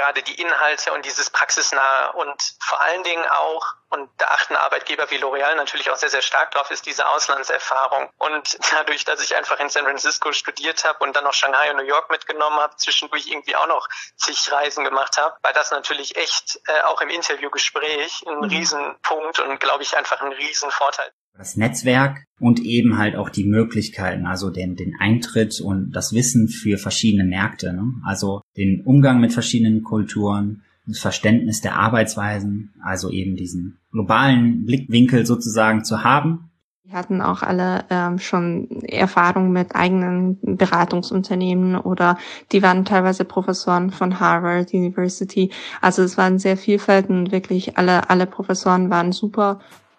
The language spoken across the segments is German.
gerade die Inhalte und dieses Praxisnahe und vor allen Dingen auch, und da achten Arbeitgeber wie L'Oréal natürlich auch sehr, sehr stark drauf, ist diese Auslandserfahrung. Und dadurch, dass ich einfach in San Francisco studiert habe und dann noch Shanghai und New York mitgenommen habe, zwischendurch irgendwie auch noch zig Reisen gemacht habe, war das natürlich echt auch im Interviewgespräch ein Riesenpunkt und, glaube ich, einfach ein Riesenvorteil. Das Netzwerk und eben halt auch die Möglichkeiten, also den Eintritt und das Wissen für verschiedene Märkte, ne? Also den Umgang mit verschiedenen Kulturen, das Verständnis der Arbeitsweisen, also eben diesen globalen Blickwinkel sozusagen zu haben. Wir hatten auch alle schon Erfahrung mit eigenen Beratungsunternehmen oder die waren teilweise Professoren von Harvard University. Also es waren sehr vielfältig und wirklich alle Professoren waren super.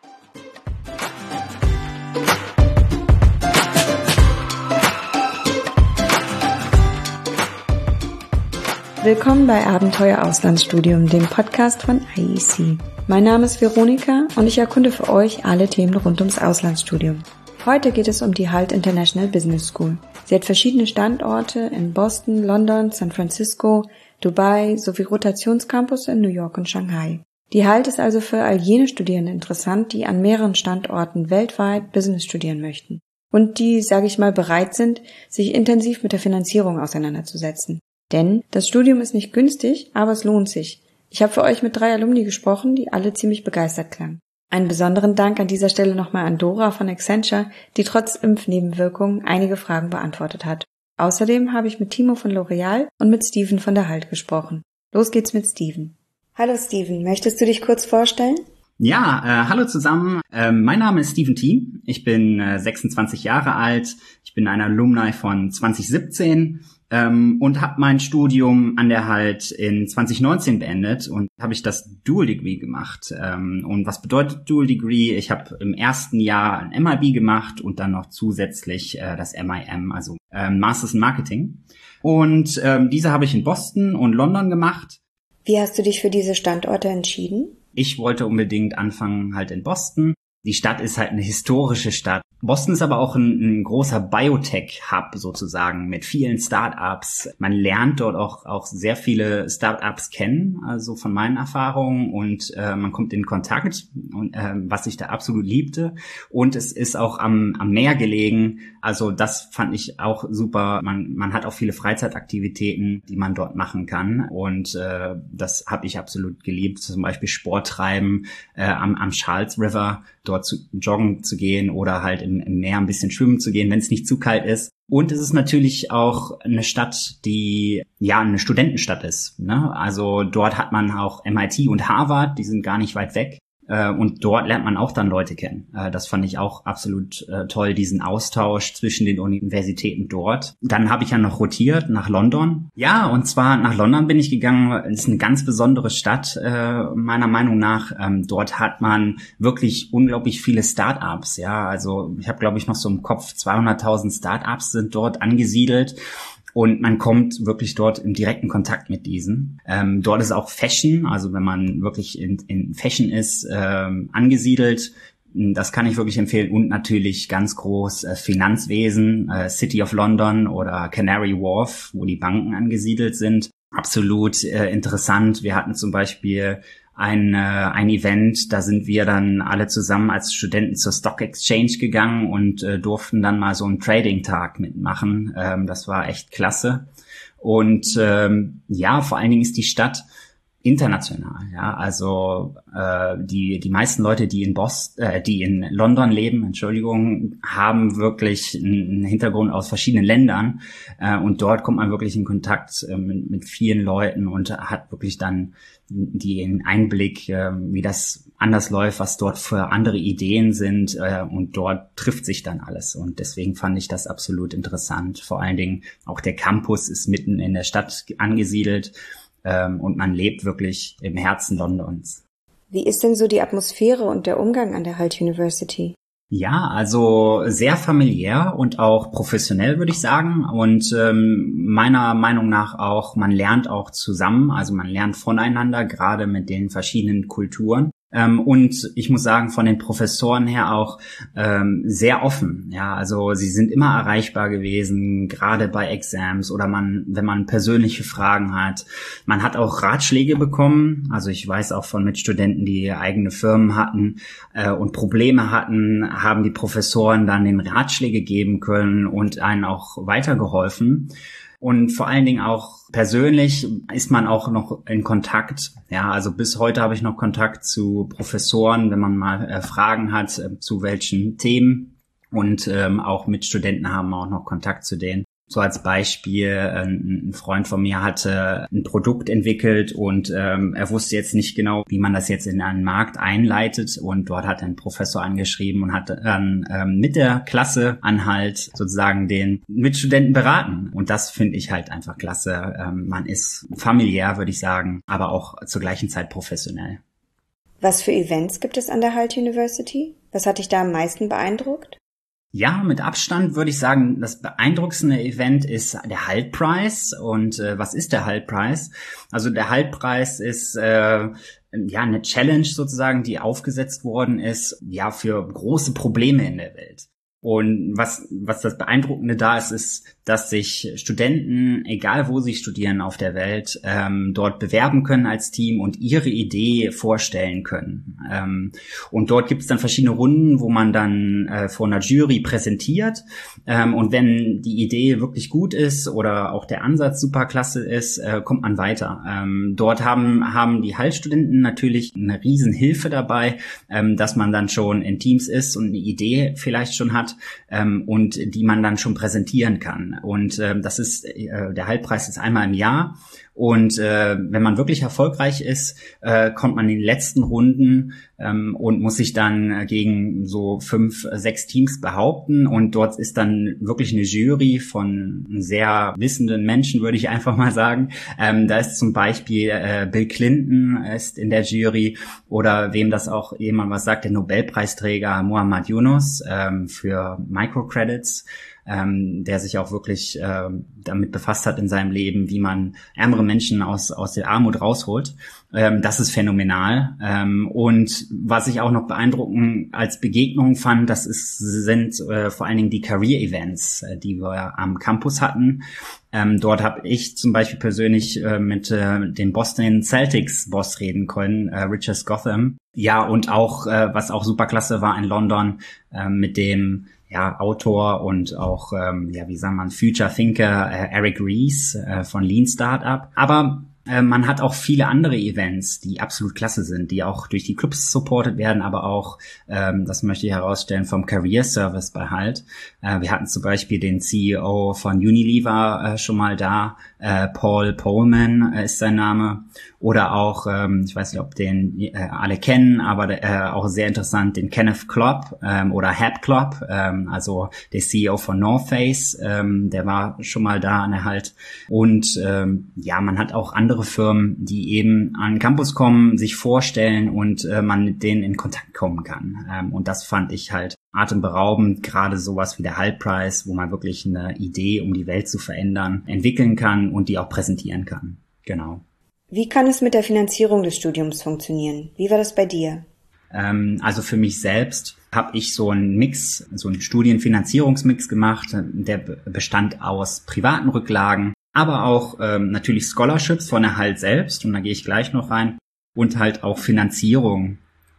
Willkommen bei Abenteuer Auslandsstudium, dem Podcast von IEC. Mein Name ist Veronika und ich erkunde für euch alle Themen rund ums Auslandsstudium. Heute geht es um die HALT International Business School. Sie hat verschiedene Standorte in Boston, London, San Francisco, Dubai sowie Rotationscampus in New York und Shanghai. Die HALT ist also für all jene Studierende interessant, die an mehreren Standorten weltweit Business studieren möchten und die, sage ich mal, bereit sind, sich intensiv mit der Finanzierung auseinanderzusetzen. Denn das Studium ist nicht günstig, aber es lohnt sich. Ich habe für euch mit 3 Alumni gesprochen, die alle ziemlich begeistert klangen. Einen besonderen Dank an dieser Stelle nochmal an Dora von Accenture, die trotz Impfnebenwirkungen einige Fragen beantwortet hat. Außerdem habe ich mit Timo von L'Oréal und mit Steven von der HALT gesprochen. Los geht's mit Steven. Hallo Steven, möchtest du dich kurz vorstellen? Ja, hallo zusammen. Mein Name ist Steven Thiem. Ich bin 26 Jahre alt. Ich bin ein Alumni von 2017. Und habe mein Studium an der HALT in 2019 beendet und habe ich das Dual Degree gemacht. Und was bedeutet Dual Degree? Ich habe im ersten Jahr ein MIB gemacht und dann noch zusätzlich das MIM, also Masters in Marketing. Und diese habe ich in Boston und London gemacht. Wie hast du dich für diese Standorte entschieden? Ich wollte unbedingt anfangen halt in Boston. Die Stadt ist halt eine historische Stadt. Boston ist aber auch ein großer Biotech-Hub sozusagen mit vielen Startups. Man lernt dort auch sehr viele Startups kennen, also von meinen Erfahrungen, und man kommt in Kontakt, und, was ich da absolut liebte. Und es ist auch am Meer gelegen, also das fand ich auch super. Man hat auch viele Freizeitaktivitäten, die man dort machen kann, und das habe ich absolut geliebt. Zum Beispiel Sport treiben am Charles River, dort joggen zu gehen oder halt im Meer ein bisschen schwimmen zu gehen, wenn es nicht zu kalt ist. Und es ist natürlich auch eine Stadt, die ja eine Studentenstadt ist, ne? Also dort hat man auch MIT und Harvard, die sind gar nicht weit weg. Und dort lernt man auch dann Leute kennen. Das fand ich auch absolut toll, diesen Austausch zwischen den Universitäten dort. Dann habe ich ja noch rotiert nach London. Ja, und zwar nach London bin ich gegangen. Es ist eine ganz besondere Stadt, meiner Meinung nach. Dort hat man wirklich unglaublich viele Start-ups. Ja, also ich habe, glaube ich, noch so im Kopf 200.000 Start-ups sind dort angesiedelt. Und man kommt wirklich dort in direkten Kontakt mit diesen. Dort ist auch Fashion, also wenn man wirklich in Fashion ist, angesiedelt. Das kann ich wirklich empfehlen. Und natürlich ganz groß Finanzwesen, City of London oder Canary Wharf, wo die Banken angesiedelt sind. Absolut interessant. Wir hatten zum Beispiel ein Event, da sind wir dann alle zusammen als Studenten zur Stock Exchange gegangen und durften dann mal so einen Trading-Tag mitmachen. Das war echt klasse. Und ja, vor allen Dingen ist die Stadt international, ja, also die meisten Leute, die in London leben, haben wirklich einen Hintergrund aus verschiedenen Ländern, und dort kommt man wirklich in Kontakt mit vielen Leuten und hat wirklich dann den Einblick, wie das anders läuft, was dort für andere Ideen sind, und dort trifft sich dann alles, und deswegen fand ich das absolut interessant. Vor allen Dingen auch der Campus ist mitten in der Stadt angesiedelt. Und man lebt wirklich im Herzen Londons. Wie ist denn so die Atmosphäre und der Umgang an der HALT University? Ja, also sehr familiär und auch professionell, würde ich sagen. Und meiner Meinung nach auch, man lernt auch zusammen, also man lernt voneinander, gerade mit den verschiedenen Kulturen. Und ich muss sagen, von den Professoren her auch sehr offen. Ja, also sie sind immer erreichbar gewesen, gerade bei Exams oder wenn man persönliche Fragen hat. Man hat auch Ratschläge bekommen. Also ich weiß auch von Mitstudenten, die eigene Firmen hatten und Probleme hatten, haben die Professoren dann den Ratschläge geben können und einen auch weitergeholfen. Und vor allen Dingen auch persönlich ist man auch noch in Kontakt. Ja, also bis heute habe ich noch Kontakt zu Professoren, wenn man mal Fragen hat, zu welchen Themen. Und auch Mitstudenten haben auch noch Kontakt zu denen. So als Beispiel, ein Freund von mir hatte ein Produkt entwickelt und er wusste jetzt nicht genau, wie man das jetzt in einen Markt einleitet. Und dort hat ein Professor angeschrieben und hat dann mit der Klasse Anhalt sozusagen den Mitstudenten beraten. Und das finde ich halt einfach klasse. Man ist familiär, würde ich sagen, aber auch zur gleichen Zeit professionell. Was für Events gibt es an der Hult University? Was hat dich da am meisten beeindruckt? Ja, mit Abstand würde ich sagen, das beeindruckendste Event ist der Hult Prize. Und was ist der Hult Prize? Also der Hult Prize ist eine Challenge sozusagen, die aufgesetzt worden ist, ja, für große Probleme in der Welt. Und was das Beeindruckende da ist, dass sich Studenten, egal wo sie studieren auf der Welt, dort bewerben können als Team und ihre Idee vorstellen können. Und dort gibt es dann verschiedene Runden, wo man dann vor einer Jury präsentiert. Und wenn die Idee wirklich gut ist oder auch der Ansatz super klasse ist, kommt man weiter. Dort haben die Hult-Studenten natürlich eine riesen Hilfe dabei, dass man dann schon in Teams ist und eine Idee vielleicht schon hat und die man dann schon präsentieren kann. Und das ist der Hult-Preis ist einmal im Jahr. Und wenn man wirklich erfolgreich ist, kommt man in den letzten Runden und muss sich dann gegen so 5, 6 Teams behaupten. Und dort ist dann wirklich eine Jury von sehr wissenden Menschen, würde ich einfach mal sagen. Da ist zum Beispiel Bill Clinton ist in der Jury oder wem das auch jemand was sagt, der Nobelpreisträger Muhammad Yunus für Microcredits. Der sich auch wirklich damit befasst hat in seinem Leben, wie man ärmere Menschen aus der Armut rausholt. Das ist phänomenal. Und was ich auch noch beeindruckend als Begegnung fand, sind vor allen Dingen die Career-Events, die wir am Campus hatten. Dort habe ich zum Beispiel persönlich mit dem Boston Celtics-Boss reden können, Richard Gotham. Ja, und auch, was auch super klasse war in London, mit dem Autor und auch, Future Thinker Eric Ries von Lean Startup. Aber man hat auch viele andere Events, die absolut klasse sind, die auch durch die Clubs supported werden, aber auch, das möchte ich herausstellen, vom Career Service bei Hult. Wir hatten zum Beispiel den CEO von Unilever schon mal da, Paul Polman ist sein Name. Oder auch, ich weiß nicht, ob den alle kennen, aber auch sehr interessant, den Kenneth Klopp oder Hap Klopp, also der CEO von North Face, der war schon mal da an der Hult. Und man hat auch andere Firmen, die eben an den Campus kommen, sich vorstellen und man mit denen in Kontakt kommen kann. Und das fand ich halt atemberaubend, gerade sowas wie der Hult Prize, wo man wirklich eine Idee, um die Welt zu verändern, entwickeln kann und die auch präsentieren kann. Genau. Wie kann es mit der Finanzierung des Studiums funktionieren? Wie war das bei dir? Also für mich selbst habe ich so einen Studienfinanzierungsmix gemacht, der bestand aus privaten Rücklagen, aber auch natürlich Scholarships von der Hult selbst, und da gehe ich gleich noch rein, und halt auch Finanzierung.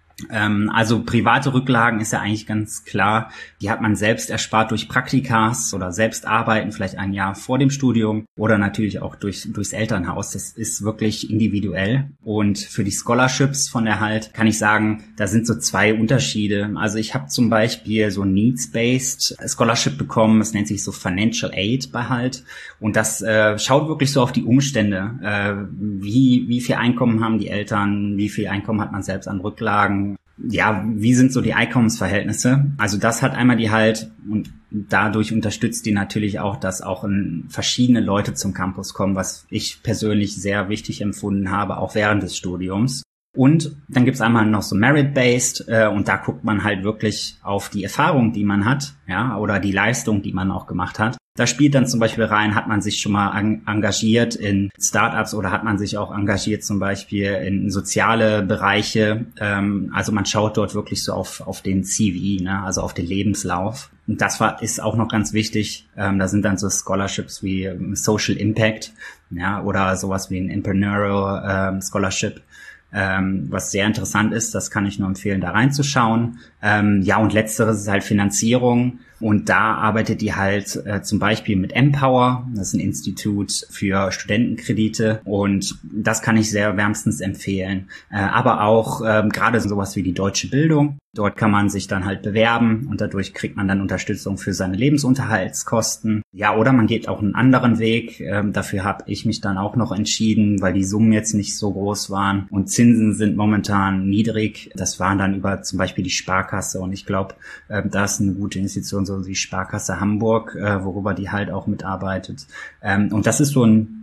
Also private Rücklagen ist ja eigentlich ganz klar, die hat man selbst erspart durch Praktikas oder selbst arbeiten, vielleicht ein Jahr vor dem Studium oder natürlich auch durchs Elternhaus. Das ist wirklich individuell. Und für die Scholarships von der Hult kann ich sagen, da sind so 2 Unterschiede. Also ich habe zum Beispiel so ein Needs-Based Scholarship bekommen, das nennt sich so Financial Aid bei Hult, und das schaut wirklich so auf die Umstände, wie viel Einkommen haben die Eltern, wie viel Einkommen hat man selbst an Rücklagen. Ja, wie sind so die Einkommensverhältnisse? Also das hat einmal die Hult, und dadurch unterstützt die natürlich auch, dass auch verschiedene Leute zum Campus kommen, was ich persönlich sehr wichtig empfunden habe, auch während des Studiums. Und dann gibt's einmal noch so Merit-Based, und da guckt man halt wirklich auf die Erfahrung, die man hat, ja, oder die Leistung, die man auch gemacht hat. Da spielt dann zum Beispiel rein, hat man sich schon mal engagiert in Startups oder hat man sich auch engagiert zum Beispiel in soziale Bereiche. Also man schaut dort wirklich so auf den CV, ne? Also auf den Lebenslauf. Und das ist auch noch ganz wichtig. Da sind dann so Scholarships wie Social Impact, ja, oder sowas wie ein Entrepreneurial Scholarship. Was sehr interessant ist, das kann ich nur empfehlen, da reinzuschauen. Ja, und letzteres ist halt Finanzierung. Und da arbeitet die halt zum Beispiel mit Empower. Das ist ein Institut für Studentenkredite. Und das kann ich sehr wärmstens empfehlen. Aber auch gerade sowas wie die Deutsche Bildung. Dort kann man sich dann halt bewerben und dadurch kriegt man dann Unterstützung für seine Lebensunterhaltskosten. Ja, oder man geht auch einen anderen Weg. Dafür habe ich mich dann auch noch entschieden, weil die Summen jetzt nicht so groß waren und Zinsen sind momentan niedrig. Das waren dann über zum Beispiel die Sparkasse und ich glaube, da ist eine gute Institution, so die Sparkasse Hamburg, worüber die halt auch mitarbeitet. Und das ist so ein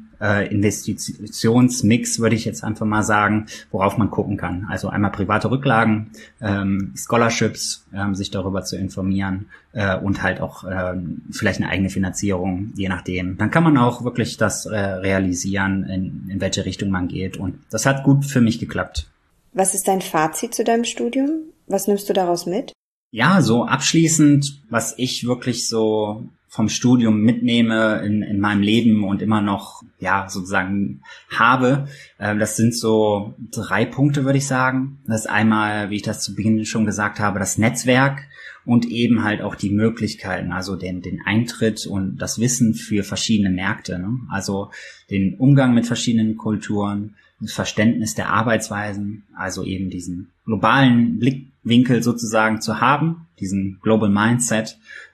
Investitionsmix, würde ich jetzt einfach mal sagen, worauf man gucken kann. Also einmal private Rücklagen, Scholarships, sich darüber zu informieren und halt auch vielleicht eine eigene Finanzierung, je nachdem. Dann kann man auch wirklich das realisieren, in welche Richtung man geht. Und das hat gut für mich geklappt. Was ist dein Fazit zu deinem Studium? Was nimmst du daraus mit? Ja, so abschließend, was ich wirklich so vom Studium mitnehme in meinem Leben und immer noch, ja, sozusagen habe. Das sind so 3 Punkte, würde ich sagen. Das ist einmal, wie ich das zu Beginn schon gesagt habe, das Netzwerk und eben halt auch die Möglichkeiten, also den Eintritt und das Wissen für verschiedene Märkte, ne? Also den Umgang mit verschiedenen Kulturen, das Verständnis der Arbeitsweisen, also eben diesen globalen Blickwinkel sozusagen zu haben, diesen Global Mindset,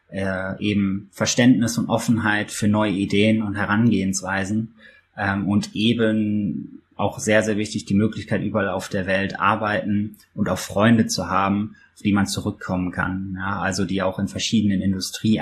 eben Verständnis und Offenheit für neue Ideen und Herangehensweisen und eben auch sehr, sehr wichtig, die Möglichkeit, überall auf der Welt arbeiten und auch Freunde zu haben, auf die man zurückkommen kann. Ja, also die auch in verschiedenen Industrien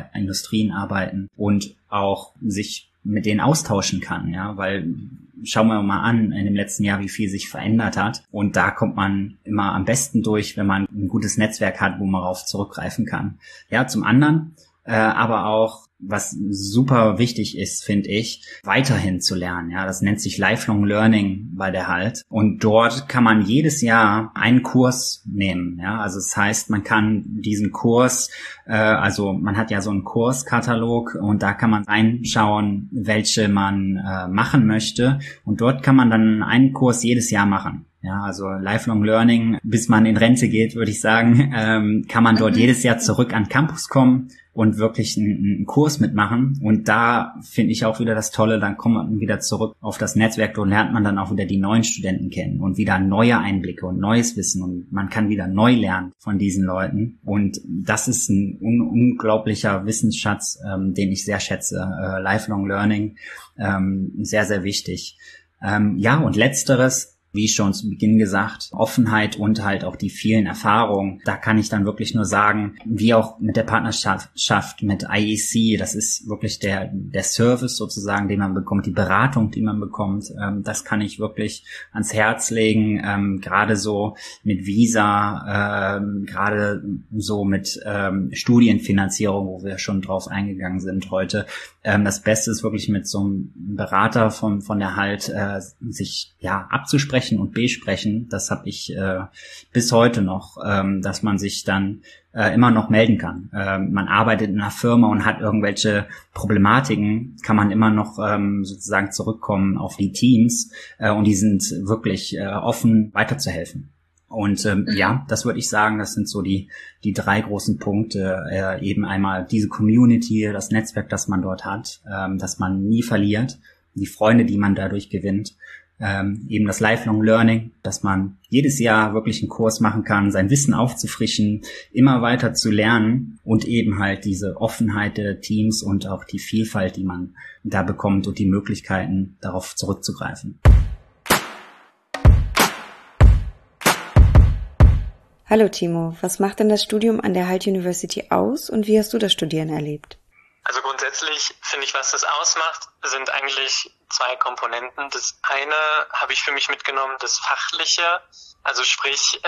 arbeiten und auch sich mit denen austauschen kann, ja, weil schauen wir mal an in dem letzten Jahr, wie viel sich verändert hat. Und da kommt man immer am besten durch, wenn man ein gutes Netzwerk hat, wo man darauf zurückgreifen kann. Ja, zum anderen, aber auch, was super wichtig ist, finde ich, weiterhin zu lernen. Ja, das nennt sich Lifelong Learning bei der HALT. Und dort kann man jedes Jahr einen Kurs nehmen. Ja, also das heißt, man kann diesen Kurs, also man hat ja so einen Kurskatalog und da kann man reinschauen, welche man machen möchte. Und dort kann man dann einen Kurs jedes Jahr machen. Ja, also Lifelong Learning, bis man in Rente geht, würde ich sagen, kann man dort jedes Jahr zurück an Campus kommen und wirklich einen Kurs mitmachen. Und da finde ich auch wieder das Tolle, dann kommt man wieder zurück auf das Netzwerk und lernt man dann auch wieder die neuen Studenten kennen und wieder neue Einblicke und neues Wissen und man kann wieder neu lernen von diesen Leuten. Und das ist ein unglaublicher Wissensschatz, den ich sehr schätze. Lifelong Learning, sehr, sehr wichtig. Ja, und letzteres, wie schon zu Beginn gesagt, Offenheit und halt auch die vielen Erfahrungen. Da kann ich dann wirklich nur sagen, wie auch mit der Partnerschaft mit IEC, das ist wirklich der Service sozusagen, den man bekommt, die Beratung, die man bekommt. Das kann ich wirklich ans Herz legen, gerade so mit Visa, gerade so mit Studienfinanzierung, wo wir schon drauf eingegangen sind heute. Das Beste ist wirklich mit so einem Berater von der HALT sich ja abzusprechen und besprechen. Das habe ich bis heute noch, dass man sich dann immer noch melden kann. Man arbeitet in einer Firma und hat irgendwelche Problematiken, kann man immer noch sozusagen zurückkommen auf die Teams und die sind wirklich offen, weiterzuhelfen. Und ja, das würde ich sagen, das sind so die 3 großen Punkte. Eben einmal diese Community, das Netzwerk, das man dort hat, dass man nie verliert, die Freunde, die man dadurch gewinnt. Eben das Lifelong Learning, dass man jedes Jahr wirklich einen Kurs machen kann, sein Wissen aufzufrischen, immer weiter zu lernen und eben halt diese Offenheit der Teams und auch die Vielfalt, die man da bekommt und die Möglichkeiten, darauf zurückzugreifen. Hallo Timo, was macht denn das Studium an der HALT University aus und wie hast du das Studieren erlebt? Also grundsätzlich finde ich, was das ausmacht, sind eigentlich zwei Komponenten. Das eine habe ich für mich mitgenommen, das Fachliche, also sprich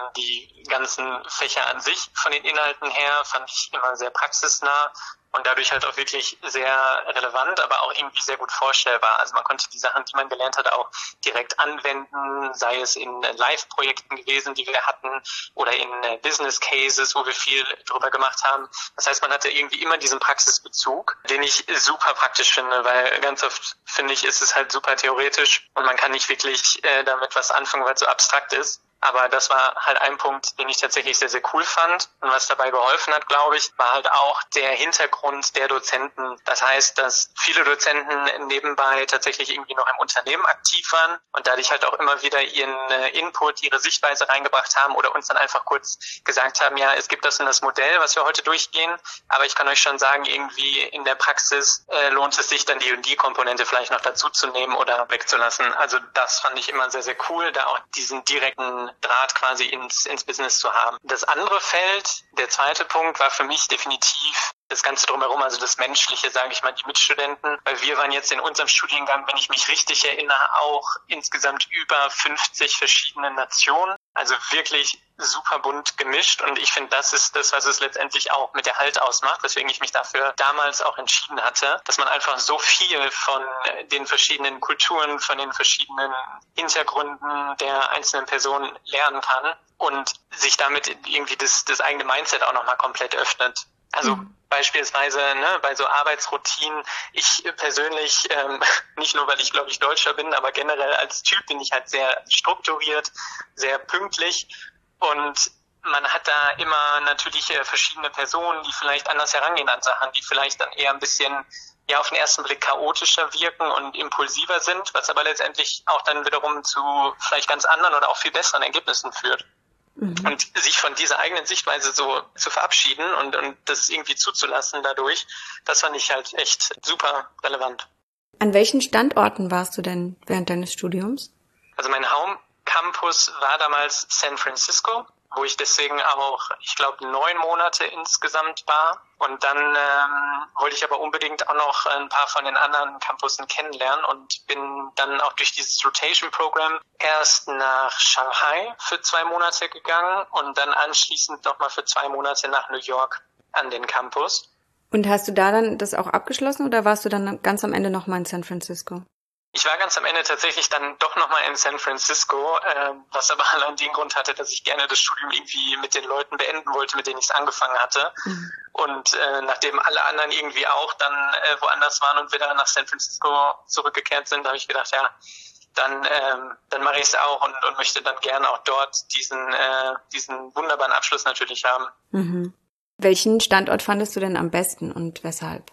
die ganzen Fächer an sich von den Inhalten her fand ich immer sehr praxisnah und dadurch halt auch wirklich sehr relevant, aber auch irgendwie sehr gut vorstellbar. Also man konnte die Sachen, die man gelernt hat, auch direkt anwenden, sei es in Live-Projekten gewesen, die wir hatten, oder in Business Cases, wo wir viel drüber gemacht haben. Das heißt, man hatte irgendwie immer diesen Praxisbezug, den ich super praktisch finde, weil ganz oft, finde ich, ist es halt super theoretisch und man kann nicht wirklich damit was anfangen, weil es so abstrakt ist. Aber das war halt ein Punkt, den ich tatsächlich sehr, sehr cool fand. Und was dabei geholfen hat, glaube ich, war halt auch der Hintergrund der Dozenten. Das heißt, dass viele Dozenten nebenbei tatsächlich irgendwie noch im Unternehmen aktiv waren und dadurch halt auch immer wieder ihren Input, ihre Sichtweise reingebracht haben oder uns dann einfach kurz gesagt haben, ja, es gibt das und das Modell, was wir heute durchgehen. Aber ich kann euch schon sagen, irgendwie in der Praxis lohnt es sich dann die und die Komponente vielleicht noch dazu zu nehmen oder wegzulassen. Also das fand ich immer sehr, sehr cool, da auch diesen direkten Draht quasi ins Business zu haben. Das andere Feld, der zweite Punkt, war für mich definitiv das Ganze drumherum, also das Menschliche, sage ich mal, die Mitstudenten, weil wir waren jetzt in unserem Studiengang, wenn ich mich richtig erinnere, auch insgesamt über 50 verschiedene Nationen, also wirklich super bunt gemischt und ich finde, das ist das, was es letztendlich auch mit der Halt ausmacht, weswegen ich mich dafür damals auch entschieden hatte, dass man einfach so viel von den verschiedenen Kulturen, von den verschiedenen Hintergründen der einzelnen Personen lernen kann und sich damit irgendwie das eigene Mindset auch nochmal komplett öffnet. Also beispielsweise bei so Arbeitsroutinen, ich persönlich, nicht nur, weil ich glaube ich Deutscher bin, aber generell als Typ bin ich halt sehr strukturiert, sehr pünktlich und man hat da immer natürlich verschiedene Personen, die vielleicht anders herangehen an Sachen, die vielleicht dann eher ein bisschen auf den ersten Blick chaotischer wirken und impulsiver sind, was aber letztendlich auch dann wiederum zu vielleicht ganz anderen oder auch viel besseren Ergebnissen führt. Und sich von dieser eigenen Sichtweise so zu verabschieden und das irgendwie zuzulassen dadurch, das fand ich halt echt super relevant. An welchen Standorten warst du denn während deines Studiums? Also mein Home-Campus war damals San Francisco, wo ich deswegen auch, ich glaube, 9 Monate insgesamt war. Und dann wollte ich aber unbedingt auch noch ein paar von den anderen Campussen kennenlernen und bin dann auch durch dieses Rotation-Programm erst nach Shanghai für 2 Monate gegangen und dann anschließend nochmal für 2 Monate nach New York an den Campus. Und hast du da dann das auch abgeschlossen oder warst du dann ganz am Ende nochmal in San Francisco? Ich war ganz am Ende tatsächlich dann doch nochmal in San Francisco, was aber allein den Grund hatte, dass ich gerne das Studium irgendwie mit den Leuten beenden wollte, mit denen ich es angefangen hatte. Und nachdem alle anderen irgendwie auch dann woanders waren und wir dann nach San Francisco zurückgekehrt sind, habe ich gedacht, ja, dann mache ich es auch und möchte dann gerne auch dort diesen wunderbaren Abschluss natürlich haben. Welchen Standort fandest du denn am besten und weshalb?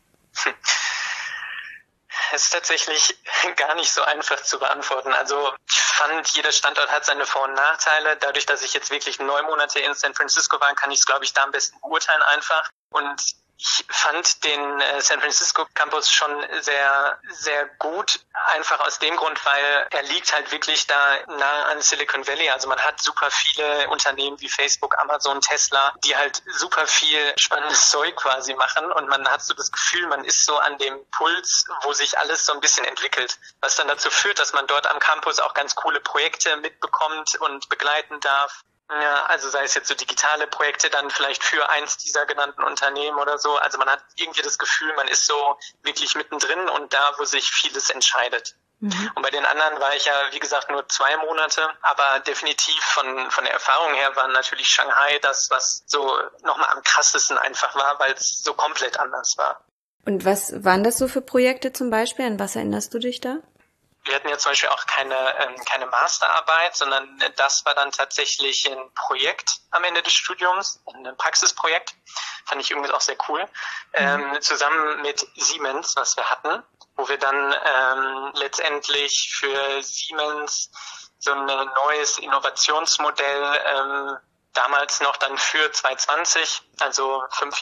Es ist tatsächlich gar nicht so einfach zu beantworten. Also ich fand, jeder Standort hat seine Vor- und Nachteile. Dadurch, dass ich jetzt wirklich 9 Monate in San Francisco war, kann ich es, glaube ich, da am besten beurteilen einfach. Und ich fand den San Francisco Campus schon sehr, sehr gut, einfach aus dem Grund, weil er liegt halt wirklich da nah an Silicon Valley. Also man hat super viele Unternehmen wie Facebook, Amazon, Tesla, die halt super viel spannendes Zeug quasi machen und man hat so das Gefühl, man ist so an dem Puls, wo sich alles so ein bisschen entwickelt, was dann dazu führt, dass man dort am Campus auch ganz coole Projekte mitbekommt und begleiten darf. Ja, also sei es jetzt so digitale Projekte dann vielleicht für eins dieser genannten Unternehmen oder so. Also man hat irgendwie das Gefühl, man ist so wirklich mittendrin und da, wo sich vieles entscheidet. Und bei den anderen war ich ja, wie gesagt, nur 2 Monate, aber definitiv von der Erfahrung her war natürlich Shanghai das, was so nochmal am krassesten einfach war, weil es so komplett anders war. Und was waren das so für Projekte zum Beispiel? An was erinnerst du dich da? Wir hatten ja zum Beispiel auch keine Masterarbeit, sondern das war dann tatsächlich ein Projekt am Ende des Studiums, ein Praxisprojekt, fand ich übrigens auch sehr cool, zusammen mit Siemens, was wir hatten, wo wir dann letztendlich für Siemens so ein neues Innovationsmodell damals noch dann für 2020, also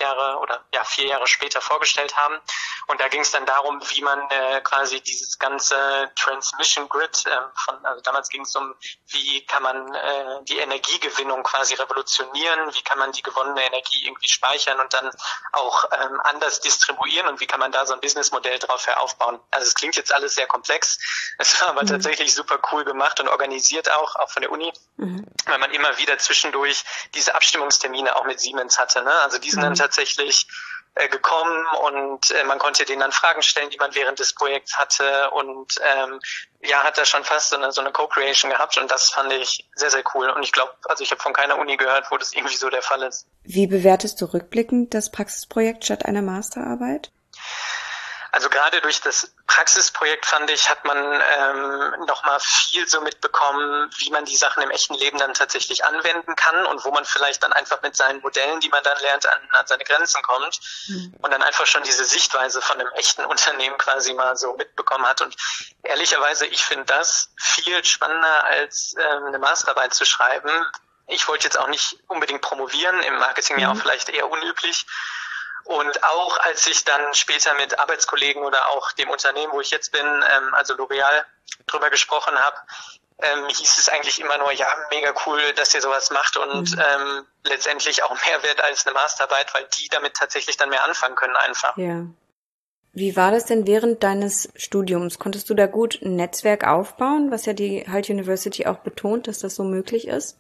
4 Jahre später vorgestellt haben. Und da ging es dann darum, wie man quasi dieses ganze Transmission Grid also damals ging es um, wie kann man die Energiegewinnung quasi revolutionieren, wie kann man die gewonnene Energie irgendwie speichern und dann auch anders distribuieren und wie kann man da so ein Businessmodell drauf aufbauen. Also es klingt jetzt alles sehr komplex, es war aber tatsächlich super cool gemacht und organisiert auch von der Uni, weil man immer wieder zwischendurch diese Abstimmungstermine auch mit Siemens hatte, ne? Also die sind dann tatsächlich gekommen und man konnte denen dann Fragen stellen, die man während des Projekts hatte und hat da schon fast so eine Co-Creation gehabt und das fand ich sehr, sehr cool und ich glaube, also ich habe von keiner Uni gehört, wo das irgendwie so der Fall ist. Wie bewertest du rückblickend das Praxisprojekt statt einer Masterarbeit? Also gerade durch das Praxisprojekt, fand ich, hat man nochmal viel so mitbekommen, wie man die Sachen im echten Leben dann tatsächlich anwenden kann und wo man vielleicht dann einfach mit seinen Modellen, die man dann lernt, an seine Grenzen kommt und dann einfach schon diese Sichtweise von einem echten Unternehmen quasi mal so mitbekommen hat. Und ehrlicherweise, ich finde das viel spannender als eine Masterarbeit zu schreiben. Ich wollte jetzt auch nicht unbedingt promovieren, im Marketing ja auch vielleicht eher unüblich. Und auch als ich dann später mit Arbeitskollegen oder auch dem Unternehmen, wo ich jetzt bin, also L'Oréal, drüber gesprochen habe, hieß es eigentlich immer nur, ja, mega cool, dass ihr sowas macht und letztendlich auch mehr wert als eine Masterarbeit, weil die damit tatsächlich dann mehr anfangen können einfach. Ja. Wie war das denn während deines Studiums? Konntest du da gut ein Netzwerk aufbauen, was ja die Hult University auch betont, dass das so möglich ist?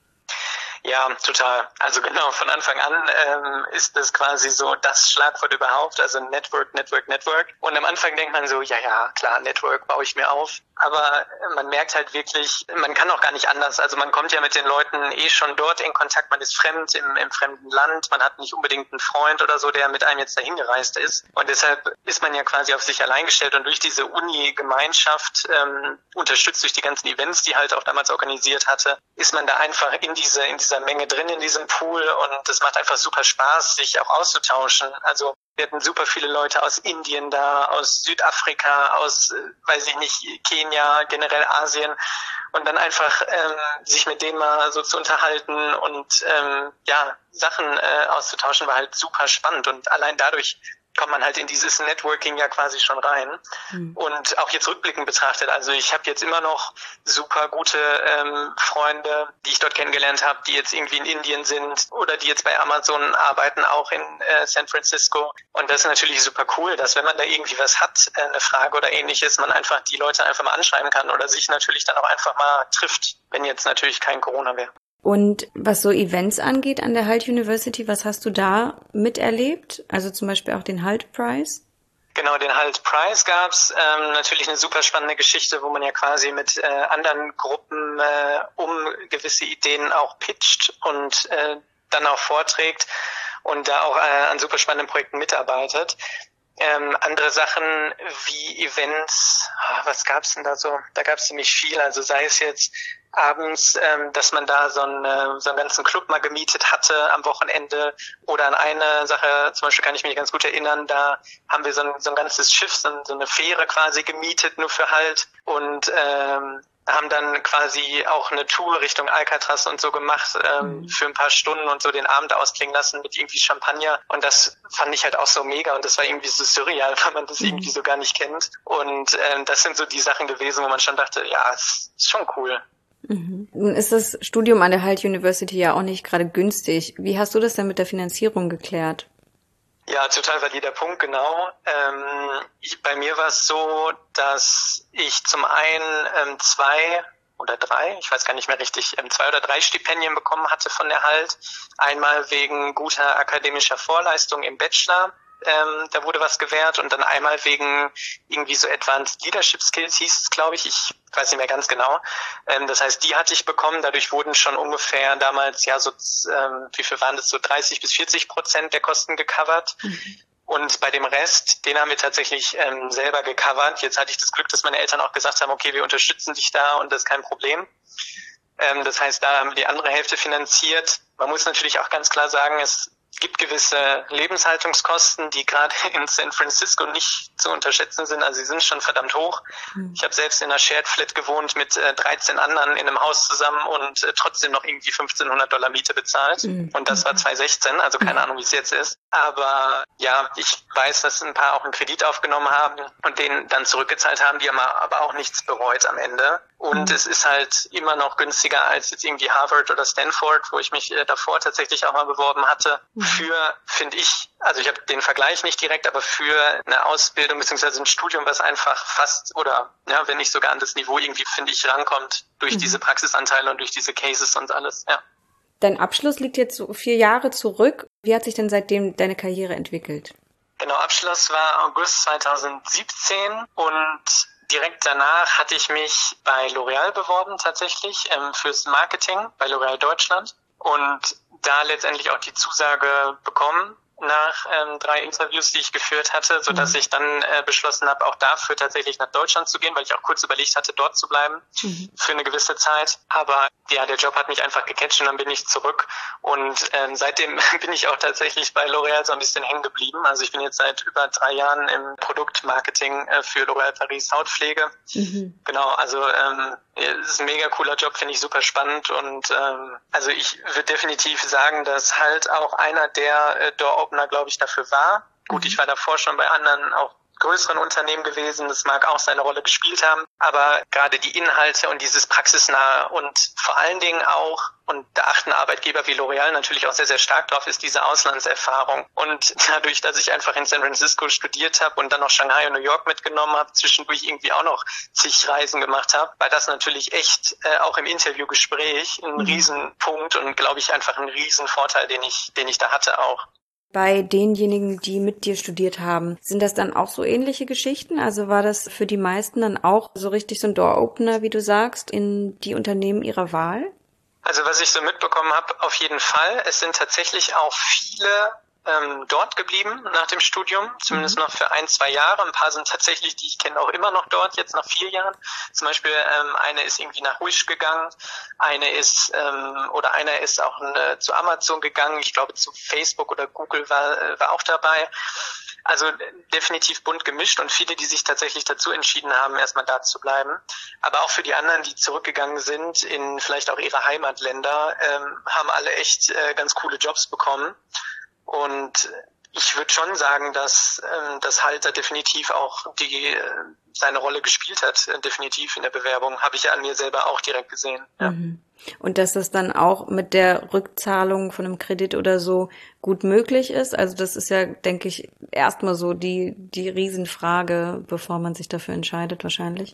Ja, total. Also genau, von Anfang an ist das quasi so das Schlagwort überhaupt, also Network. Und am Anfang denkt man so, ja, klar, Network baue ich mir auf. Aber man merkt halt wirklich, man kann auch gar nicht anders. Also man kommt ja mit den Leuten schon dort in Kontakt, man ist fremd im fremden Land, man hat nicht unbedingt einen Freund oder so, der mit einem jetzt dahin gereist ist. Und deshalb ist man ja quasi auf sich allein gestellt und durch diese Uni-Gemeinschaft, unterstützt durch die ganzen Events, die halt auch damals organisiert hatte, ist man da einfach in dieser Menge drin, in diesem Pool und es macht einfach super Spaß, sich auch auszutauschen. Also wir hatten super viele Leute aus Indien da, aus Südafrika, aus, Kenia, generell Asien und dann einfach sich mit denen mal so zu unterhalten und Sachen auszutauschen war halt super spannend und allein dadurch kommt man halt in dieses Networking ja quasi schon rein. Und auch jetzt rückblickend betrachtet, also ich habe jetzt immer noch super gute Freunde, die ich dort kennengelernt habe, die jetzt irgendwie in Indien sind oder die jetzt bei Amazon arbeiten, auch in San Francisco. Und das ist natürlich super cool, dass wenn man da irgendwie was hat, eine Frage oder ähnliches, man einfach die Leute einfach mal anschreiben kann oder sich natürlich dann auch einfach mal trifft, wenn jetzt natürlich kein Corona wäre. Und was so Events angeht an der Hult University, was hast du da miterlebt? Also zum Beispiel auch den Hult Prize? Genau, den Hult Prize gab's. Natürlich eine super spannende Geschichte, wo man ja quasi mit anderen Gruppen um gewisse Ideen auch pitcht und dann auch vorträgt und da auch an super spannenden Projekten mitarbeitet. Andere Sachen wie Events, was gab's denn da so? Da gab's ziemlich viel, also sei es jetzt abends, dass man da so einen ganzen Club mal gemietet hatte am Wochenende oder an eine Sache, zum Beispiel kann ich mich ganz gut erinnern, da haben wir so ein ganzes Schiff, so eine Fähre quasi gemietet, nur für Hult und haben dann quasi auch eine Tour Richtung Alcatraz und so gemacht, für ein paar Stunden und so den Abend ausklingen lassen mit irgendwie Champagner. Und das fand ich halt auch so mega und das war irgendwie so surreal, weil man das irgendwie so gar nicht kennt. Und das sind so die Sachen gewesen, wo man schon dachte, ja, ist schon cool. Nun ist das Studium an der Hult University ja auch nicht gerade günstig. Wie hast du das denn mit der Finanzierung geklärt? Ja, total valider Punkt, genau. Bei mir war es so, dass ich zum einen 2 oder 3, ich weiß gar nicht mehr richtig, 2 oder 3 Stipendien bekommen hatte von der Hult. Einmal wegen guter akademischer Vorleistung im Bachelor. Da wurde was gewährt und dann einmal wegen irgendwie so Advanced Leadership Skills hieß es, glaube ich weiß nicht mehr ganz genau. Das heißt, die hatte ich bekommen, dadurch wurden schon ungefähr damals, wie viel waren das, so 30-40% der Kosten gecovert. Und bei dem Rest, den haben wir tatsächlich selber gecovert. Jetzt hatte ich das Glück, dass meine Eltern auch gesagt haben, okay, wir unterstützen dich da und das ist kein Problem. Das heißt, da haben wir die andere Hälfte finanziert. Man muss natürlich auch ganz klar sagen, es gibt gewisse Lebenshaltungskosten, die gerade in San Francisco nicht zu unterschätzen sind. Also sie sind schon verdammt hoch. Ich habe selbst in einer Shared Flat gewohnt mit 13 anderen in einem Haus zusammen und trotzdem noch irgendwie $1.500 Miete bezahlt. Und das war 2016, also keine Ahnung, wie es jetzt ist. Aber ja, ich weiß, dass ein paar auch einen Kredit aufgenommen haben und den dann zurückgezahlt haben. Die haben aber auch nichts bereut am Ende. Und es ist halt immer noch günstiger als jetzt irgendwie Harvard oder Stanford, wo ich mich davor tatsächlich auch mal beworben hatte. Für, finde ich, also ich habe den Vergleich nicht direkt, aber für eine Ausbildung bzw. ein Studium, was einfach fast oder ja, wenn nicht sogar an das Niveau irgendwie, finde ich, rankommt durch diese Praxisanteile und durch diese Cases und alles, ja. Dein Abschluss liegt jetzt so 4 Jahre zurück. Wie hat sich denn seitdem deine Karriere entwickelt? Genau, Abschluss war August 2017 und direkt danach hatte ich mich bei L'Oréal beworben tatsächlich fürs Marketing bei L'Oréal Deutschland und da letztendlich auch die Zusage bekommen nach 3 Interviews, die ich geführt hatte, so dass ich dann beschlossen habe, auch dafür tatsächlich nach Deutschland zu gehen, weil ich auch kurz überlegt hatte, dort zu bleiben für eine gewisse Zeit. Aber ja, der Job hat mich einfach gecatcht und dann bin ich zurück und seitdem bin ich auch tatsächlich bei L'Oréal so ein bisschen hängen geblieben. Also ich bin jetzt seit über 3 Jahren im Produktmarketing für L'Oréal Paris Hautpflege. Genau, also es ist ein mega cooler Job, finde ich super spannend und also ich würde definitiv sagen, dass halt auch einer der Door-Opener, glaube ich, dafür war. Gut, ich war davor schon bei anderen auch größeren Unternehmen gewesen, das mag auch seine Rolle gespielt haben, aber gerade die Inhalte und dieses Praxisnahe und vor allen Dingen auch, und da achten Arbeitgeber wie L'Oréal natürlich auch sehr, sehr stark drauf, ist diese Auslandserfahrung. Und dadurch, dass ich einfach in San Francisco studiert habe und dann noch Shanghai und New York mitgenommen habe, zwischendurch irgendwie auch noch zig Reisen gemacht habe, war das natürlich echt auch im Interviewgespräch ein Riesenpunkt und glaube ich einfach ein Riesenvorteil, den ich da hatte auch. Bei denjenigen, die mit dir studiert haben, sind das dann auch so ähnliche Geschichten? Also war das für die meisten dann auch so richtig so ein Door-Opener, wie du sagst, in die Unternehmen ihrer Wahl? Also was ich so mitbekommen habe, auf jeden Fall. Es sind tatsächlich auch viele dort geblieben nach dem Studium, zumindest noch für 1-2 Jahre. Ein paar sind tatsächlich, die ich kenne, auch immer noch dort, jetzt nach 4 Jahren. Zum Beispiel eine ist irgendwie nach Wish gegangen, einer ist auch zu Amazon gegangen, ich glaube zu Facebook oder Google war auch dabei. Also definitiv bunt gemischt und viele, die sich tatsächlich dazu entschieden haben, erstmal da zu bleiben. Aber auch für die anderen, die zurückgegangen sind in vielleicht auch ihre Heimatländer, haben alle echt ganz coole Jobs bekommen. Und ich würde schon sagen, dass das Halter definitiv auch seine Rolle gespielt hat, definitiv in der Bewerbung. Habe ich ja an mir selber auch direkt gesehen. Ja. Und dass das dann auch mit der Rückzahlung von einem Kredit oder so gut möglich ist? Also das ist ja, denke ich, erstmal so die Riesenfrage, bevor man sich dafür entscheidet wahrscheinlich.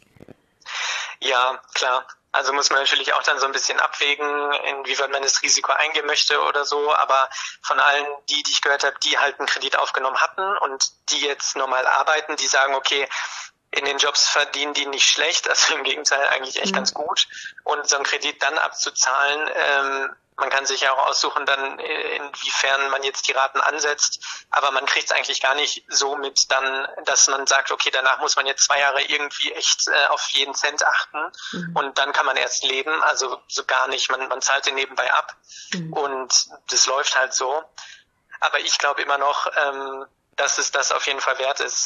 Ja, klar. Also muss man natürlich auch dann so ein bisschen abwägen, inwieweit man das Risiko eingehen möchte oder so. Aber von allen, die ich gehört habe, die halt einen Kredit aufgenommen hatten und die jetzt normal arbeiten, die sagen, okay, in den Jobs verdienen die nicht schlecht, also im Gegenteil eigentlich echt ganz gut. Und so einen Kredit dann abzuzahlen, man kann sich ja auch aussuchen, dann inwiefern man jetzt die Raten ansetzt, aber man kriegt es eigentlich gar nicht so mit dann, dass man sagt, okay, danach muss man jetzt 2 Jahre irgendwie echt auf jeden Cent achten und dann kann man erst leben, also so gar nicht, man zahlt den nebenbei ab und das läuft halt so. Aber ich glaube immer noch, dass es das auf jeden Fall wert ist.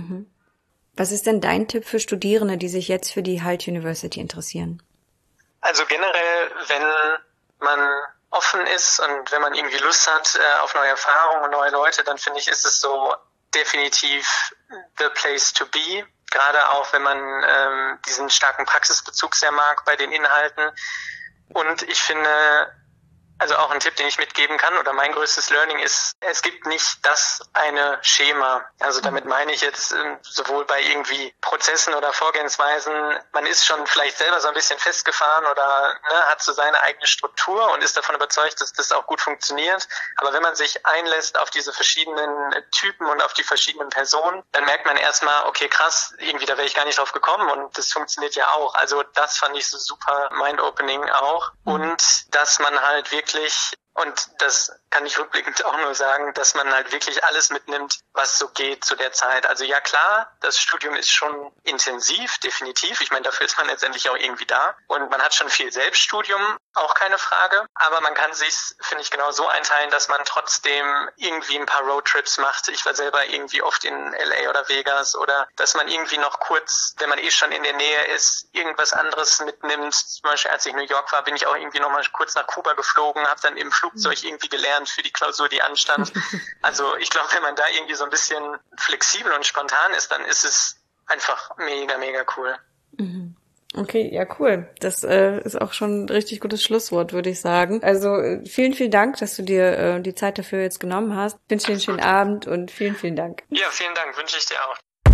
Was ist denn dein Tipp für Studierende, die sich jetzt für die Hult University interessieren? Also generell, wenn man offen ist und wenn man irgendwie Lust hat auf neue Erfahrungen und neue Leute, dann finde ich, ist es so definitiv the place to be. Gerade auch, wenn man diesen starken Praxisbezug sehr mag bei den Inhalten. Und ich finde, also auch ein Tipp, den ich mitgeben kann oder mein größtes Learning ist, es gibt nicht das eine Schema. Also damit meine ich jetzt sowohl bei irgendwie Prozessen oder Vorgehensweisen, man ist schon vielleicht selber so ein bisschen festgefahren oder hat so seine eigene Struktur und ist davon überzeugt, dass das auch gut funktioniert. Aber wenn man sich einlässt auf diese verschiedenen Typen und auf die verschiedenen Personen, dann merkt man erstmal, okay, krass, irgendwie da wäre ich gar nicht drauf gekommen und das funktioniert ja auch. Also das fand ich so super mind-opening auch. Und dass man halt wirklich, Und das kann ich rückblickend auch nur sagen, dass man halt wirklich alles mitnimmt, was so geht zu der Zeit. Also ja klar, das Studium ist schon intensiv, definitiv. Ich meine, dafür ist man letztendlich auch irgendwie da. Und man hat schon viel Selbststudium, auch keine Frage. Aber man kann sich's, finde ich, genau so einteilen, dass man trotzdem irgendwie ein paar Roadtrips macht. Ich war selber irgendwie oft in LA oder Vegas, oder dass man irgendwie noch kurz, wenn man schon in der Nähe ist, irgendwas anderes mitnimmt. Zum Beispiel, als ich in New York war, bin ich auch irgendwie noch mal kurz nach Kuba geflogen, habe dann im Flugzeug irgendwie gelernt für die Klausur, die anstand. Also ich glaube, wenn man da irgendwie so ein bisschen flexibel und spontan ist, dann ist es einfach mega, mega cool. Okay, ja, cool. Das ist auch schon ein richtig gutes Schlusswort, würde ich sagen. Also vielen, vielen Dank, dass du dir die Zeit dafür jetzt genommen hast. Ich wünsche dir einen schönen Abend und vielen, vielen Dank. Ja, vielen Dank, wünsche ich dir auch.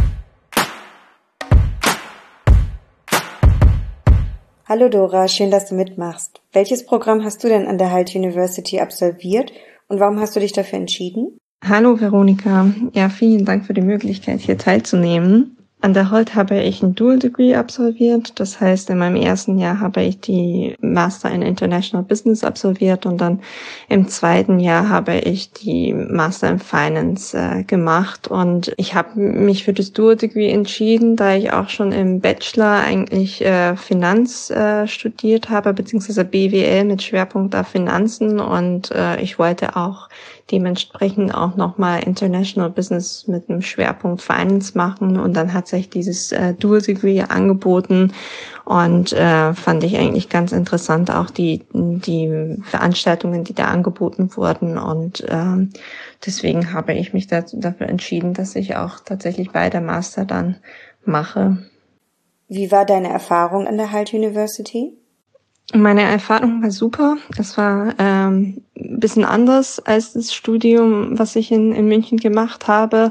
Hallo Dora, schön, dass du mitmachst. Welches Programm hast du denn an der Hult University absolviert und warum hast du dich dafür entschieden? Hallo Veronika, ja, vielen Dank für die Möglichkeit, hier teilzunehmen. An der Hult habe ich ein Dual Degree absolviert. Das heißt, in meinem ersten Jahr habe ich die Master in International Business absolviert und dann im zweiten Jahr habe ich die Master in Finance gemacht. Und ich habe mich für das Dual Degree entschieden, da ich auch schon im Bachelor eigentlich Finanz studiert habe, beziehungsweise BWL mit Schwerpunkt auf Finanzen. Und ich wollte auch dementsprechend auch nochmal International Business mit einem Schwerpunkt Finance machen, und dann hat sich dieses Dual Degree angeboten und fand ich eigentlich ganz interessant, auch die Veranstaltungen, die da angeboten wurden, und deswegen habe ich mich dafür entschieden, dass ich auch tatsächlich beide Master dann mache. Wie war deine Erfahrung an der Hult University? Meine Erfahrung war super. Das war ein bisschen anders als das Studium, was ich in München gemacht habe.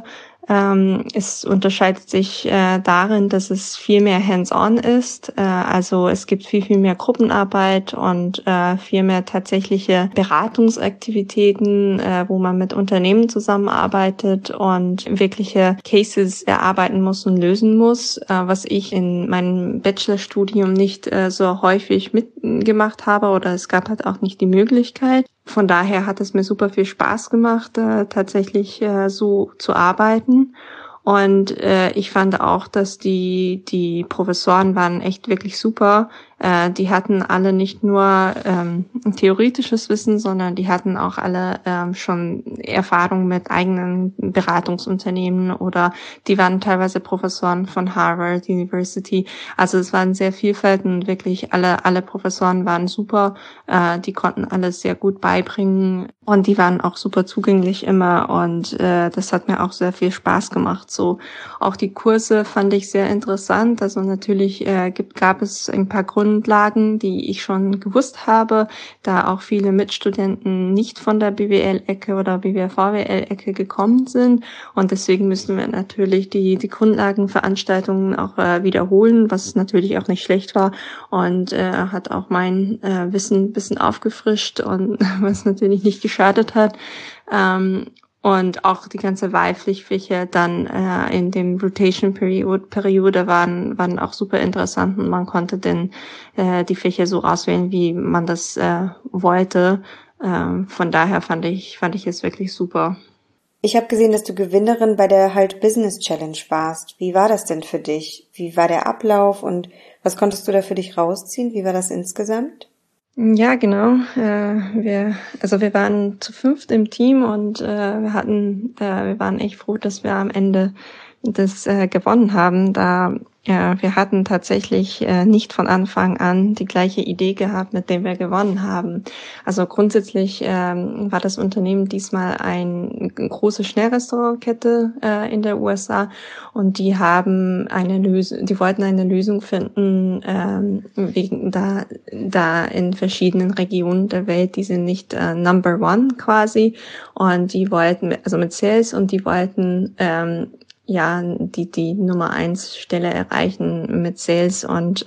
Es unterscheidet sich darin, dass es viel mehr hands-on ist. Also es gibt viel, viel mehr Gruppenarbeit und viel mehr tatsächliche Beratungsaktivitäten, wo man mit Unternehmen zusammenarbeitet und wirkliche Cases erarbeiten muss und lösen muss, was ich in meinem Bachelorstudium nicht so häufig mitgemacht habe, oder es gab halt auch nicht die Möglichkeit. Von daher hat es mir super viel Spaß gemacht, tatsächlich so zu arbeiten. Und ich fand auch, dass die Professoren waren echt wirklich super. Die hatten alle nicht nur theoretisches Wissen, sondern die hatten auch alle schon Erfahrung mit eigenen Beratungsunternehmen, oder die waren teilweise Professoren von Harvard University. Also es waren sehr vielfältig und wirklich alle Professoren waren super. Die konnten alles sehr gut beibringen und die waren auch super zugänglich immer, und das hat mir auch sehr viel Spaß gemacht. So auch die Kurse fand ich sehr interessant. Also natürlich gab es ein paar Grundlagen, die ich schon gewusst habe, da auch viele Mitstudenten nicht von der BWL-Ecke oder BWL-VWL-Ecke gekommen sind, und deswegen müssen wir natürlich die Grundlagenveranstaltungen auch wiederholen, was natürlich auch nicht schlecht war, und hat auch mein Wissen ein bisschen aufgefrischt, und was natürlich nicht geschadet hat. Und auch die ganze Wahlpflichtfächer dann in dem Rotation-Periode waren auch super interessant, und man konnte dann die Fächer so auswählen, wie man das wollte. Von daher fand ich es wirklich super. Ich habe gesehen, dass du Gewinnerin bei der Hult Business Challenge warst. Wie war das denn für dich? Wie war der Ablauf und was konntest du da für dich rausziehen? Wie war das insgesamt? Ja, genau. Wir waren zu 5 im Team, und wir waren echt froh, dass wir am Ende das gewonnen haben, da wir hatten tatsächlich nicht von Anfang an die gleiche Idee gehabt, mit dem wir gewonnen haben. Also grundsätzlich war das Unternehmen diesmal eine große Schnellrestaurantkette in der USA, und die wollten eine Lösung finden, wegen da in verschiedenen Regionen der Welt, die sind nicht Number One quasi, und die wollten, also mit Sales, und die wollten die Nummer 1 Stelle erreichen mit Sales, und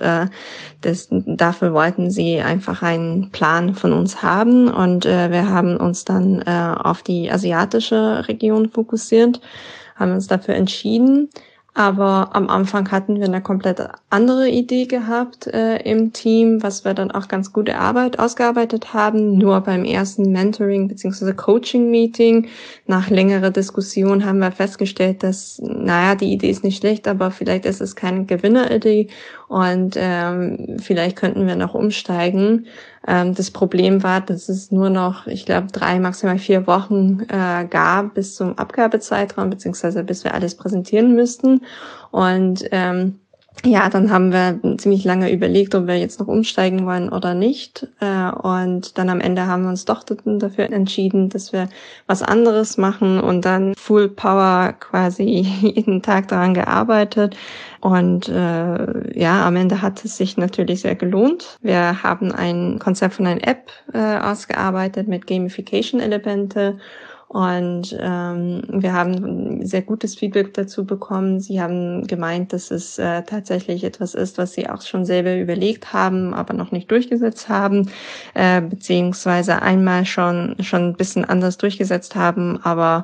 dafür wollten sie einfach einen Plan von uns haben, und wir haben uns dann auf die asiatische Region fokussiert, haben uns dafür entschieden. Aber am Anfang hatten wir eine komplett andere Idee gehabt im Team, was wir dann auch ganz gute Arbeit ausgearbeitet haben. Nur beim ersten Mentoring bzw. Coaching-Meeting nach längerer Diskussion haben wir festgestellt, dass, die Idee ist nicht schlecht, aber vielleicht ist es keine Gewinneridee und vielleicht könnten wir noch umsteigen. Das Problem war, dass es nur noch, ich glaube, 3, maximal 4 Wochen gab bis zum Abgabezeitraum, beziehungsweise bis wir alles präsentieren müssten. Und dann haben wir ziemlich lange überlegt, ob wir jetzt noch umsteigen wollen oder nicht. Und dann am Ende haben wir uns doch dafür entschieden, dass wir was anderes machen und dann Full Power quasi jeden Tag daran gearbeitet. Und am Ende hat es sich natürlich sehr gelohnt. Wir haben ein Konzept von einer App ausgearbeitet mit Gamification-Elemente. Und wir haben sehr gutes Feedback dazu bekommen. Sie haben gemeint, dass es tatsächlich etwas ist, was sie auch schon selber überlegt haben, aber noch nicht durchgesetzt haben, beziehungsweise einmal schon ein bisschen anders durchgesetzt haben. Aber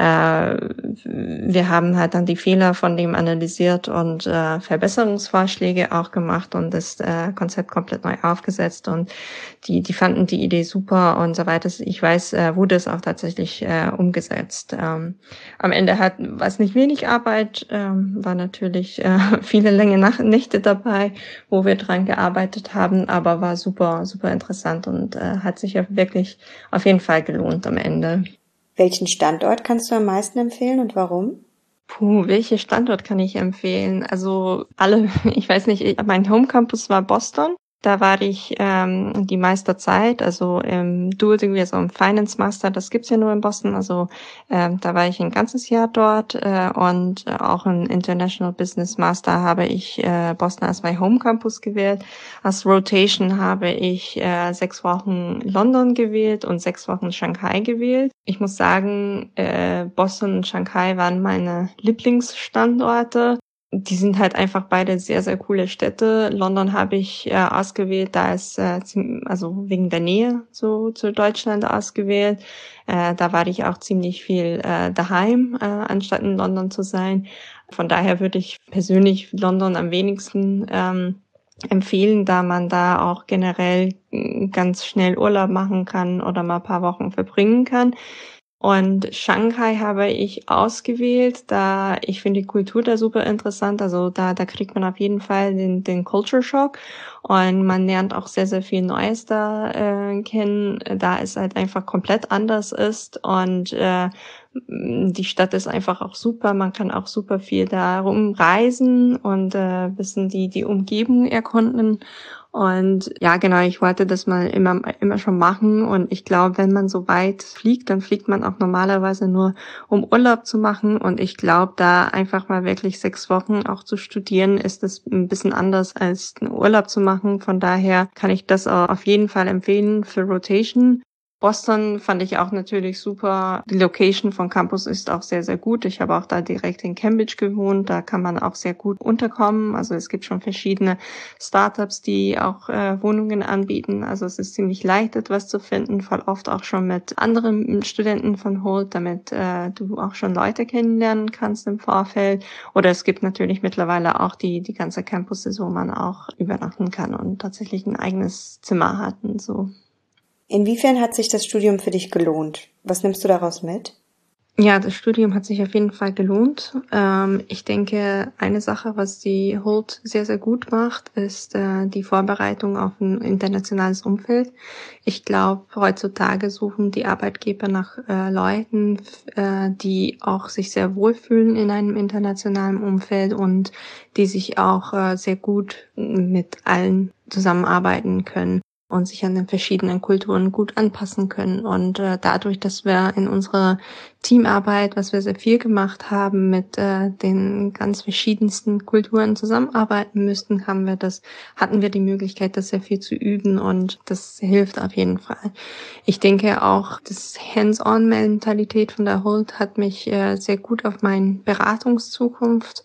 wir haben halt dann die Fehler von dem analysiert und Verbesserungsvorschläge auch gemacht und das Konzept komplett neu aufgesetzt. Und die fanden die Idee super und soweit ich weiß, wurde es auch tatsächlich umgesetzt. Am Ende war es nicht wenig Arbeit, war natürlich viele lange Nächte dabei, wo wir dran gearbeitet haben, aber war super, super interessant und hat sich ja wirklich auf jeden Fall gelohnt am Ende. Welchen Standort kannst du am meisten empfehlen und warum? Welchen Standort kann ich empfehlen? Also alle, ich weiß nicht, mein Homecampus war Boston. Da war ich die meiste Zeit, also im Dual Degree, also im Finance Master, das gibt's ja nur in Boston, also da war ich ein ganzes Jahr dort und auch im International Business Master habe ich Boston als mein Home Campus gewählt. Als Rotation habe ich 6 Wochen London gewählt und 6 Wochen Shanghai gewählt. Ich muss sagen, Boston und Shanghai waren meine Lieblingsstandorte. Die sind halt einfach beide sehr, sehr coole Städte. London habe ich ausgewählt, da ist also wegen der Nähe zu Deutschland ausgewählt. Da war ich auch ziemlich viel daheim, anstatt in London zu sein. Von daher würde ich persönlich London am wenigsten empfehlen, da man da auch generell ganz schnell Urlaub machen kann oder mal ein paar Wochen verbringen kann. Und Shanghai habe ich ausgewählt, da ich finde die Kultur da super interessant. Also da kriegt man auf jeden Fall den Culture Shock und man lernt auch sehr, sehr viel Neues da kennen, da es halt einfach komplett anders ist und die Stadt ist einfach auch super. Man kann auch super viel da rumreisen und bisschen die Umgebung erkunden. Und ja, genau, ich wollte das mal immer schon machen. Und ich glaube, wenn man so weit fliegt, dann fliegt man auch normalerweise nur, um Urlaub zu machen. Und ich glaube, da einfach mal wirklich 6 Wochen auch zu studieren, ist das ein bisschen anders als einen Urlaub zu machen. Von daher kann ich das auf jeden Fall empfehlen für Rotation. Boston fand ich auch natürlich super. Die Location vom Campus ist auch sehr, sehr gut. Ich habe auch da direkt in Cambridge gewohnt. Da kann man auch sehr gut unterkommen. Also es gibt schon verschiedene Startups, die auch Wohnungen anbieten. Also es ist ziemlich leicht, etwas zu finden. Voll oft auch schon mit anderen Studenten von Holt, damit du auch schon Leute kennenlernen kannst im Vorfeld. Oder es gibt natürlich mittlerweile auch die ganze Campus, wo man auch übernachten kann und tatsächlich ein eigenes Zimmer hat und so. Inwiefern hat sich das Studium für dich gelohnt? Was nimmst du daraus mit? Ja, das Studium hat sich auf jeden Fall gelohnt. Ich denke, eine Sache, was die Holt sehr, sehr gut macht, ist die Vorbereitung auf ein internationales Umfeld. Ich glaube, heutzutage suchen die Arbeitgeber nach Leuten, die auch sich sehr wohlfühlen in einem internationalen Umfeld und die sich auch sehr gut mit allen zusammenarbeiten können und sich an den verschiedenen Kulturen gut anpassen können. Und dadurch, dass wir in unserer Teamarbeit, was wir sehr viel gemacht haben, mit den ganz verschiedensten Kulturen zusammenarbeiten müssten, hatten wir die Möglichkeit, das sehr viel zu üben und das hilft auf jeden Fall. Ich denke auch, das Hands-on-Mentalität von der Holt hat mich sehr gut auf meine Beratungszukunft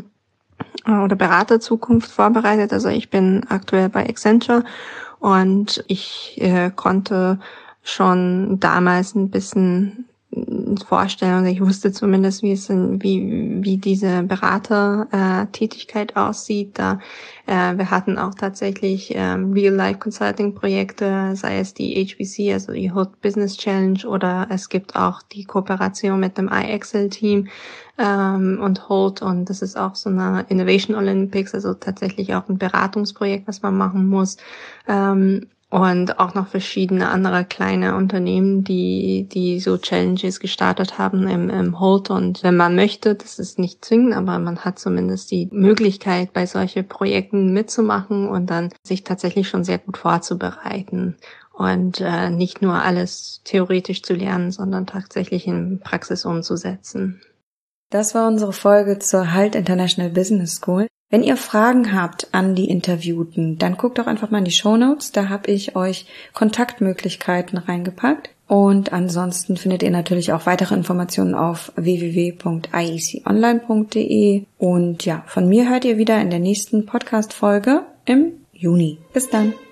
oder Beraterzukunft vorbereitet. Also ich bin aktuell bei Accenture und ich konnte schon damals ein bisschen vorstellen, oder ich wusste zumindest, wie diese Beratertätigkeit aussieht. Wir hatten auch tatsächlich Real-Life-Consulting-Projekte, sei es die HBC, also die Hood Business Challenge, oder es gibt auch die Kooperation mit dem iExcel-Team und Holt, und das ist auch so eine Innovation Olympics, also tatsächlich auch ein Beratungsprojekt, was man machen muss. Und auch noch verschiedene andere kleine Unternehmen, die so Challenges gestartet haben im Holt. Und wenn man möchte, das ist nicht zwingend, aber man hat zumindest die Möglichkeit, bei solchen Projekten mitzumachen und dann sich tatsächlich schon sehr gut vorzubereiten und nicht nur alles theoretisch zu lernen, sondern tatsächlich in Praxis umzusetzen. Das war unsere Folge zur HALT International Business School. Wenn ihr Fragen habt an die Interviewten, dann guckt doch einfach mal in die Shownotes, da habe ich euch Kontaktmöglichkeiten reingepackt. Und ansonsten findet ihr natürlich auch weitere Informationen auf www.ieconline.de. Und ja, von mir hört ihr wieder in der nächsten Podcast-Folge im Juni. Bis dann!